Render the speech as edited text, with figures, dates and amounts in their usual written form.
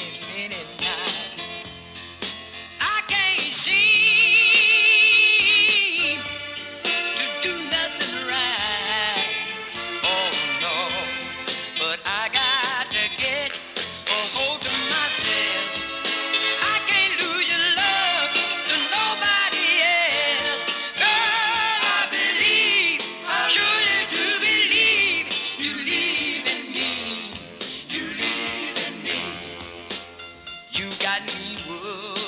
many nights. I can't seem to do nothing right. Oh no, but I got to get a hold of myself. I can't lose your love to nobody else. Girl, I believe, I surely do believe you live in me. You live in me. You got me worried.